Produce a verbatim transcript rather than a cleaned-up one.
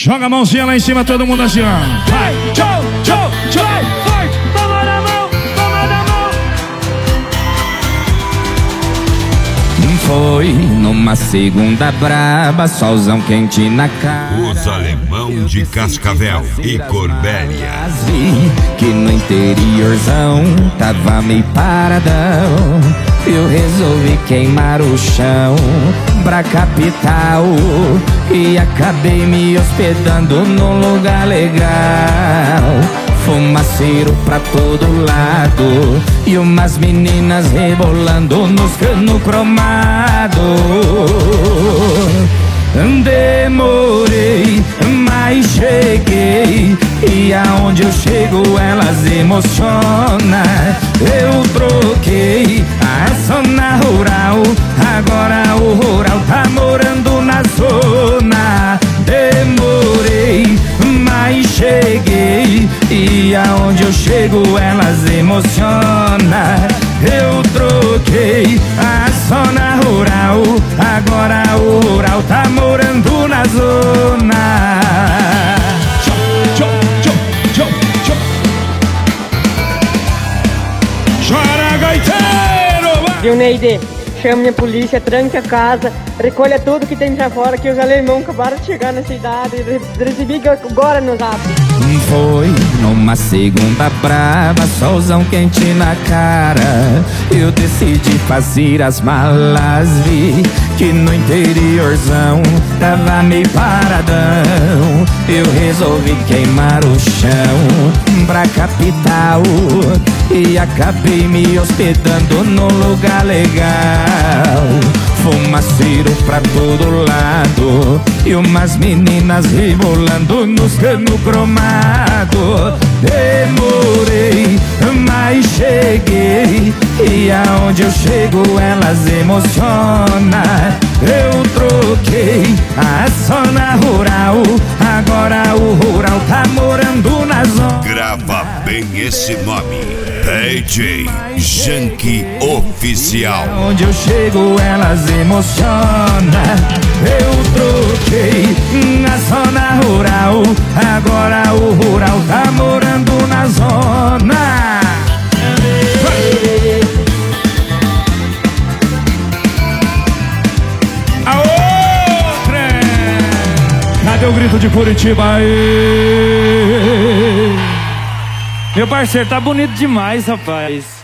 Joga a mãozinha lá em cima, todo mundo assim, ó. Vai, tchau, tchau, tchau. Vai, toma na mão, toma na mão. Foi numa segunda braba, solzão quente na cara. Os alemão de Cascavel e Corbélia. Que no interiorzão tava meio paradão. Eu resolvi queimar o chão pra capital e acabei me hospedando num lugar legal. Fumaceiro pra todo lado e umas meninas rebolando nos cano cromado. Demorei, mas cheguei, e aonde eu chego elas emocionam. Eu troquei a zona rural, agora o rural tá morando na zona. Demorei, mas cheguei, e aonde eu chego elas emocionam. Eu troquei a zona rural, agora o rural tá morando na zona. Tchau, tchau, tchau, tchau. Chora, gaiteiro! Viu, Neide? Chame a polícia, tranque a casa, recolha tudo que tem pra fora, que os alemãos acabaram de chegar na cidade. Recebi agora no zap. Foi numa segunda brava, solzão quente na cara. Eu decidi fazer as malas, vi que no interiorzão tava meio paradão. Eu resolvi queimar o chão pra capital e acabei me hospedando num lugar legal. Fumaceiro pra todo lado e umas meninas rebolando nos cano cromado. Demorei, mas cheguei, e aonde eu chego elas emocionam. Eu troquei a zona rural, agora o rural tá morando na zona. Grava bem esse nome, D J Janky Oficial. Onde eu chego elas emocionam. Eu troquei na zona rural, agora o rural tá morando na zona. A outra! Cadê o grito de Curitiba aí? Meu parceiro, tá bonito demais, rapaz.